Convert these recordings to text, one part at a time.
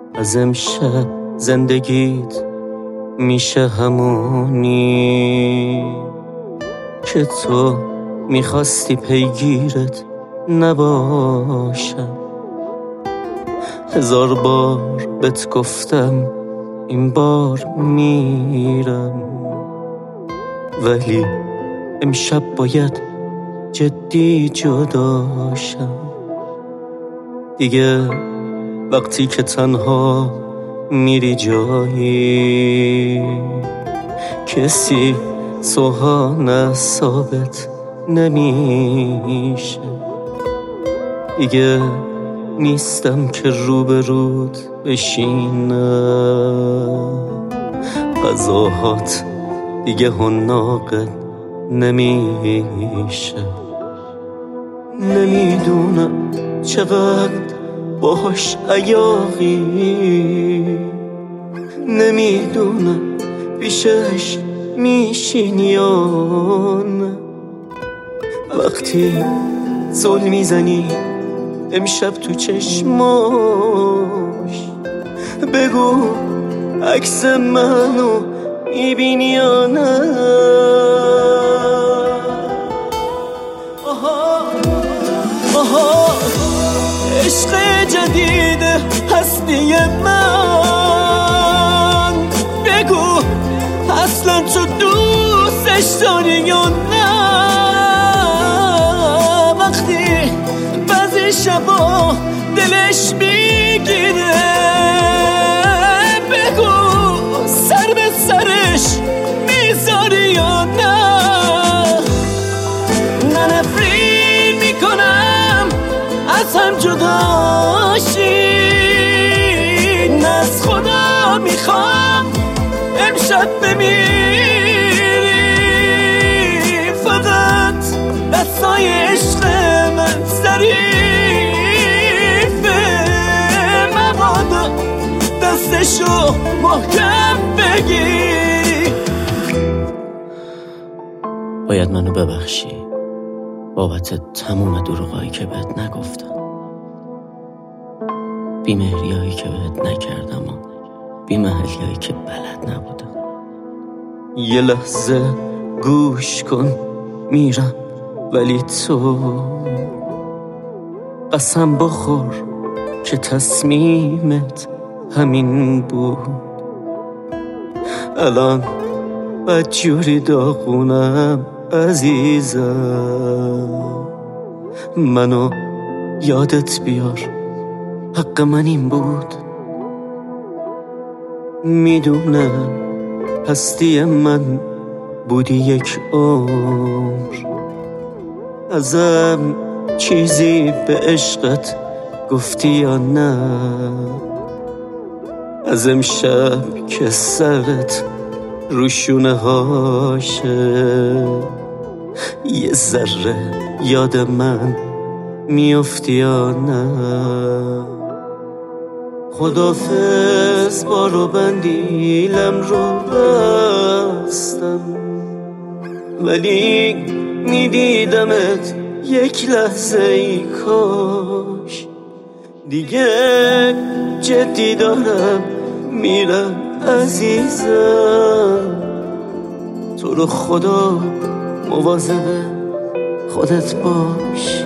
از امشب زندگیت میشه همونی که تو میخواستی پیگیرت نباشم. 1000 بار بهت گفتم این بار میرم، ولی امشب باید جدی جداشم. دیگه وقتی که تنها میری جایی کسی سوهان ثابت نمیشه. دیگه نیستم که روبرود بشینم، غذاهات دیگه حناقت نمیشه. نمیدونم چقدر باش عیاقی، نمیدونم پیشش میشین یا نه. وقتی زل میزنی امشب تو چشماش، بگو عکس منو میبینی یا نه. آها عشق جدید هستی من، بگو اصلا تو دوستش داری یا نه. وقتی بعضی شبا دلش میگیره، بگو سر به سرش میذاری یا نه. نفرین میکنم از هم جداشی، از خدا میخوام امشب بمیری. فقط دستای عشق من ظریفه، مبادا دستشو محکم بگیری. باید منو ببخشی بابت تموم دروغایی که بهت نگفتم، بیمهریایی که بهت نکردم و بیمحلیایی که بلد نبودم. یه لحظه گوش کن میرم، ولی تو قسم بخور که تصمیمت همین بود. الان بدجوری داغونم عزیزم، منو یادت بیار، حق من این بود. میدونم هستی من بودی یک عمر، ازم چیزی به عشقت گفتی یا نه. از امشب که سرت روشونه هاشه، یه ذره یاد من میافتی یا نه. خدافظ بارو بندیلم رو بستم، ولی میدیدمت یک لحظه ای کاش. دیگه جدی دارم میرم عزیزم، تو رو خدا مواظب خودت باش.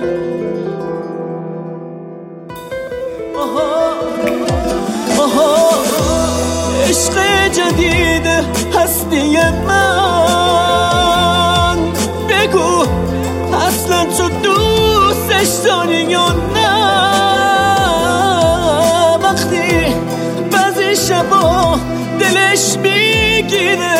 آها عشق جدید هستی من، بگو اصلا تو دوستش داری یا نه. وقتی بعضی شبا دلش میگیره،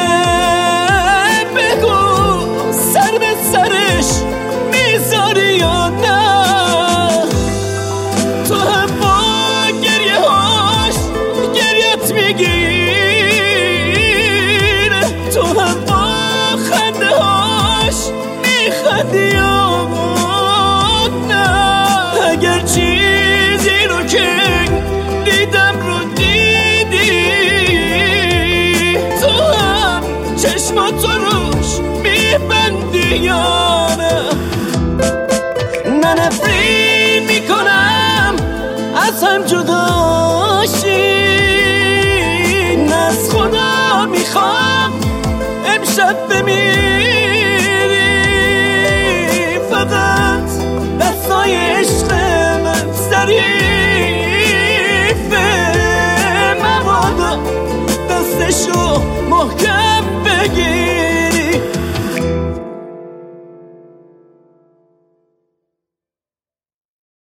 بگو سر به سرش میذاری یا نه. تو هم با گریه هاش گریت میگیره، تو هم با خنده هاش میخندی یا نه. اگر چیزی رو که دیدم رو دیدی، تو هم چشماتو روش میبندی یا نه. نفرین میکنم از هم جداشی، راحت بمیری، فقط دستای عشق من ظریفه، مبادا دستشو محکم